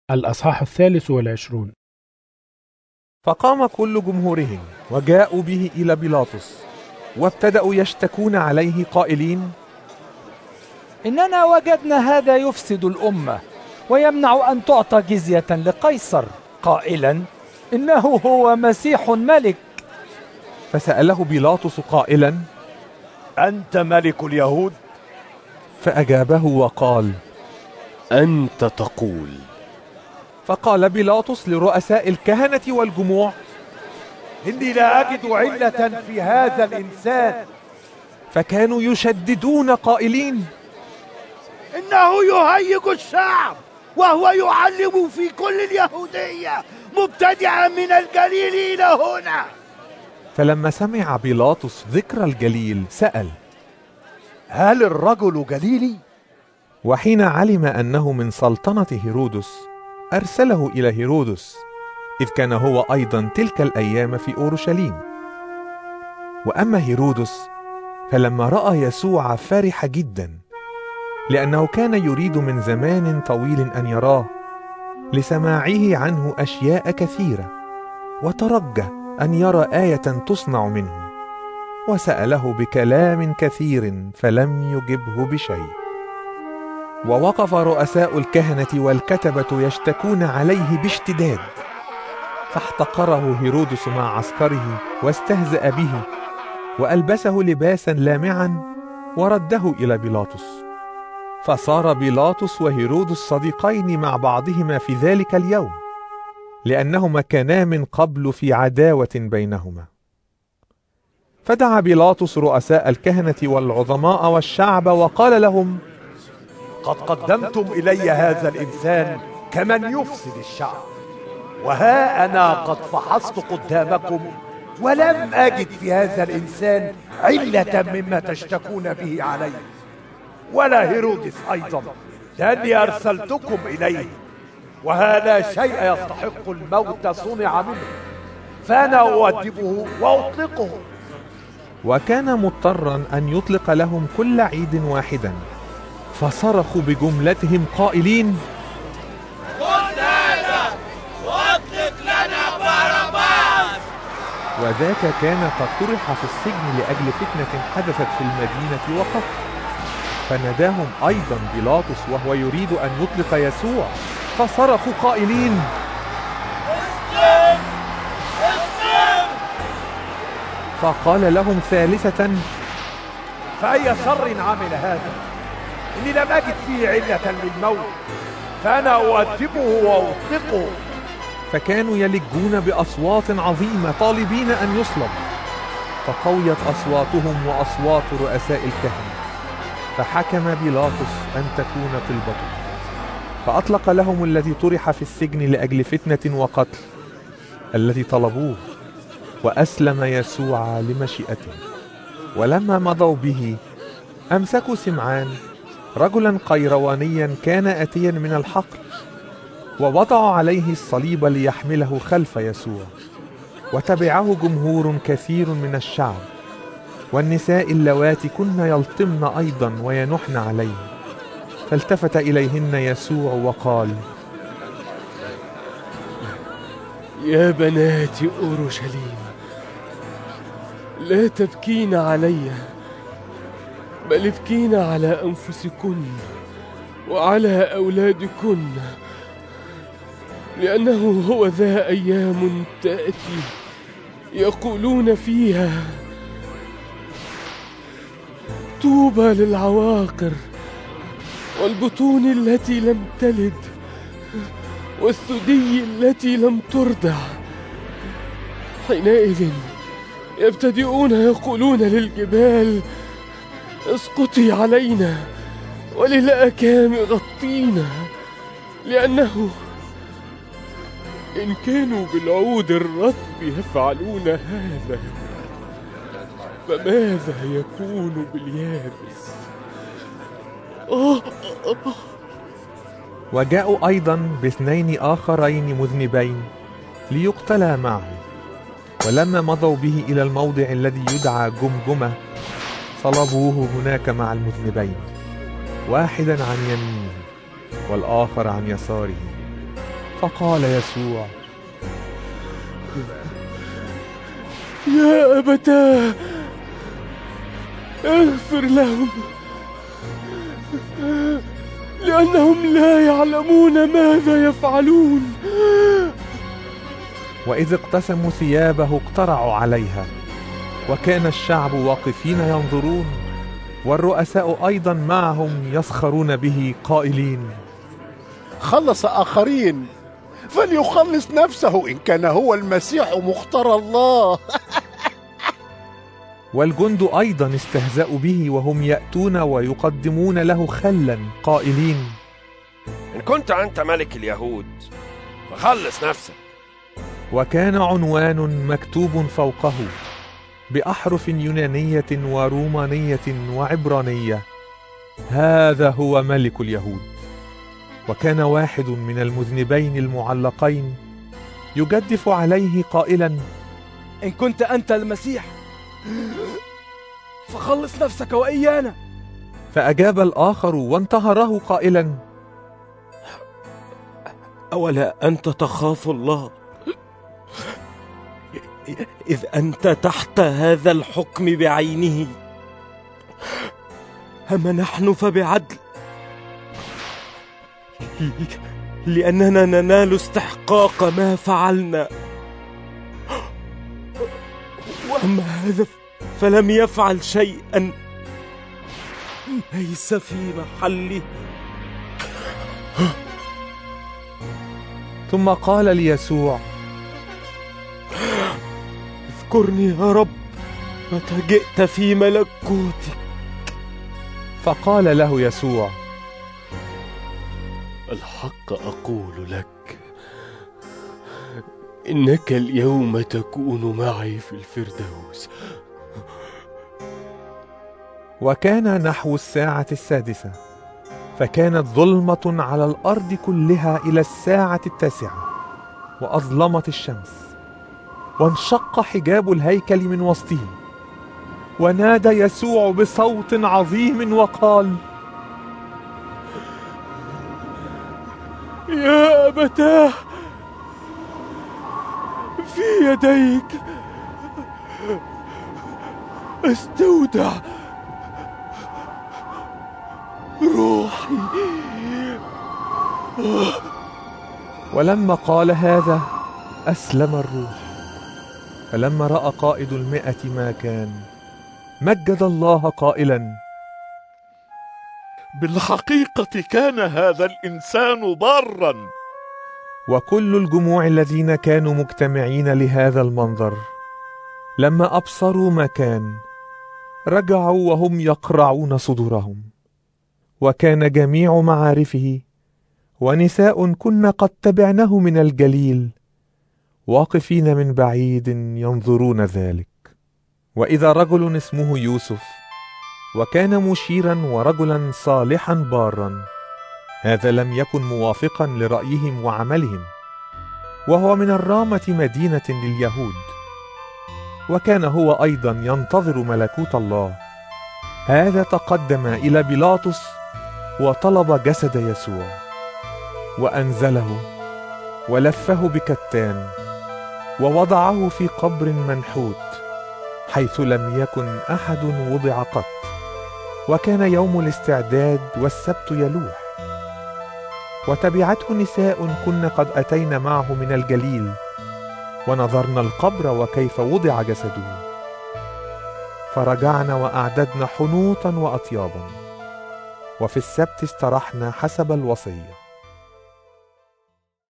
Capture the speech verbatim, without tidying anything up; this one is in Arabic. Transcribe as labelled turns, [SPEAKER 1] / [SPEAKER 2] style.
[SPEAKER 1] الأصحاح الثالث والعشرون.
[SPEAKER 2] فقام كل جمهورهم وجاءوا به إلى بيلاطس، وابتدأوا يشتكون عليه قائلين:
[SPEAKER 3] إننا وجدنا هذا يفسد الأمة ويمنع أن تعطى جزية لقيصر، قائلا إنه هو مسيح ملك.
[SPEAKER 2] فسأله بيلاطس قائلا:
[SPEAKER 4] أنت ملك اليهود؟
[SPEAKER 2] فأجابه وقال:
[SPEAKER 5] أنت تقول.
[SPEAKER 2] فقال بيلاطس لرؤساء الكهنة والجموع:
[SPEAKER 4] إني لا أجد علة في هذا الإنسان.
[SPEAKER 2] فكانوا يشددون قائلين:
[SPEAKER 6] إنه يهيج الشعب وهو يعلم في كل اليهودية مبتدعا من الجليل إلى هنا.
[SPEAKER 2] فلما سمع بيلاطس ذكر الجليل سأل:
[SPEAKER 4] هل الرجل جليلي؟
[SPEAKER 2] وحين علم أنه من سلطنة هيرودس أرسله إلى هيرودس، إذ كان هو أيضا تلك الأيام في أورشليم. وأما هيرودس فلما رأى يسوع فرح جدا، لأنه كان يريد من زمان طويل أن يراه، لسماعه عنه أشياء كثيرة، وترجى أن يرى آية تصنع منه، وسأله بكلام كثير فلم يجبه بشيء. ووقف رؤساء الكهنة والكتبة يشتكون عليه باشتداد، فاحتقره هيرودس مع عسكره واستهزأ به، وألبسه لباسا لامعا ورده إلى بيلاطس. فصار بيلاطس وهيرودس صديقين مع بعضهما في ذلك اليوم، لأنهما كانا من قبل في عداوة بينهما. فدعا بيلاطس رؤساء الكهنة والعظماء والشعب وقال لهم:
[SPEAKER 4] قد قدمتم إلي هذا الإنسان كمن يفسد الشعب، وها أنا قد فحصت قدامكم ولم أجد في هذا الإنسان علة مما تشتكون به علي، ولا هيرودس أيضا، لأني أرسلتكم إليه، وها لا شيء يستحق الموت صنع منه، فأنا أؤدبه وأطلقه.
[SPEAKER 2] وكان مضطرا أن يطلق لهم كل عيد واحدا، فصرخوا بجملتهم قائلين:
[SPEAKER 7] خذ هذا واطلق لنا باراباس.
[SPEAKER 2] وذاك كان قد طرح في السجن لأجل فتنة حدثت في المدينة وقتل. فناداهم أيضا بيلاطس وهو يريد أن يطلق يسوع، فصرخوا قائلين:
[SPEAKER 7] اسلم اسلم.
[SPEAKER 2] فقال لهم ثالثة:
[SPEAKER 4] فأي شر عمل هذا؟ إني لم أجد فيه علة للموت، فأنا أؤدبه وأطلقه.
[SPEAKER 2] فكانوا يلجون بأصوات عظيمة طالبين أن يصلب، فقويت أصواتهم وأصوات رؤساء الكهنة، فحكم بيلاطس أن تكون طلبته، فأطلق لهم الذي طرح في السجن لأجل فتنة وقتل الذي طلبوه، وأسلم يسوع لمشيئته. ولما مضوا به أمسكوا سمعان رجلا قيروانيا كان آتيا من الحقل، ووضعوا عليه الصليب ليحمله خلف يسوع. وتبعه جمهور كثير من الشعب، والنساء اللواتي كن يلطمن أيضا وينحن عليه. فالتفت إليهن يسوع وقال:
[SPEAKER 5] يا بنات أورشليم، لا تبكين علي، بل ابكين على أنفسكن وعلى أولادكن، لأنه هو ذا أيام تأتي يقولون فيها: طوبى للعواقر والبطون التي لم تلد والثدي التي لم ترضع. حينئذ يبتدئون يقولون للجبال: اسقطي علينا، وللأكام غطينا، لأنه إن كانوا بالعود الرطب يفعلون هذا، فماذا يكون باليابس؟ أوه أوه.
[SPEAKER 2] وجاءوا أيضا باثنين آخرين مذنبين ليقتلا معه. ولما مضوا به إلى الموضع الذي يدعى جمجمة، صلبوه هناك مع المذنبين، واحدا عن يمينه والآخر عن يساره. فقال يسوع:
[SPEAKER 5] يا أبتاه اغفر لهم، لأنهم لا يعلمون ماذا يفعلون.
[SPEAKER 2] وإذ اقتسموا ثيابه اقترعوا عليها، وكان الشعب واقفين ينظرون، والرؤساء أيضا معهم يسخرون به قائلين:
[SPEAKER 6] خلص آخرين، فليخلص نفسه إن كان هو المسيح مختار الله.
[SPEAKER 2] والجند أيضا استهزأوا به وهم يأتون ويقدمون له خلا قائلين:
[SPEAKER 8] إن كنت أنت ملك اليهود فخلص نفسك.
[SPEAKER 2] وكان عنوان مكتوب فوقه بأحرف يونانية ورومانية وعبرانية: هذا هو ملك اليهود. وكان واحد من المذنبين المعلقين يجدف عليه قائلا:
[SPEAKER 3] إن كنت أنت المسيح فخلص نفسك وإيانا.
[SPEAKER 2] فأجاب الآخر وانتهره قائلا:
[SPEAKER 5] أولا أنت تخاف الله، إذ أنت تحت هذا الحكم بعينه؟ أما نحن فبعدل، لأننا ننال استحقاق ما فعلنا، وأما هذا فلم يفعل شيئا ليس في محله.
[SPEAKER 2] ثم قال ليسوع:
[SPEAKER 5] اذكرني يا رب متى جئت في ملكوتك.
[SPEAKER 2] فقال له يسوع:
[SPEAKER 5] الحق أقول لك إنك اليوم تكون معي في الفردوس.
[SPEAKER 2] وكان نحو الساعة السادسة، فكانت ظلمة على الأرض كلها إلى الساعة التاسعة، وأظلمت الشمس، وانشق حجاب الهيكل من وسطه، ونادى يسوع بصوت عظيم وقال:
[SPEAKER 5] يا أبتاه في يديك استودع روحي.
[SPEAKER 2] ولما قال هذا أسلم الروح. فلما رأى قائد المئة ما كان، مجد الله قائلا:
[SPEAKER 6] بالحقيقة كان هذا الإنسان برا.
[SPEAKER 2] وكل الجموع الذين كانوا مجتمعين لهذا المنظر لما أبصروا ما كان رجعوا وهم يقرعون صدورهم. وكان جميع معارفه ونساء كن قد تبعنه من الجليل واقفين من بعيد ينظرون ذلك. وإذا رجل اسمه يوسف، وكان مشيرا ورجلا صالحا بارا، هذا لم يكن موافقا لرأيهم وعملهم، وهو من الرامة مدينة لليهود، وكان هو أيضا ينتظر ملكوت الله. هذا تقدم إلى بيلاطس وطلب جسد يسوع، وأنزله ولفه بكتان ووضعه في قبر منحوت حيث لم يكن أحد وضع قط. وكان يوم الاستعداد والسبت يلوح، وتبعته نساء كن قد أتين معه من الجليل، ونظرنا القبر وكيف وضع جسده، فرجعنا وأعددنا حنوطا وأطيابا، وفي السبت استرحنا حسب الوصية.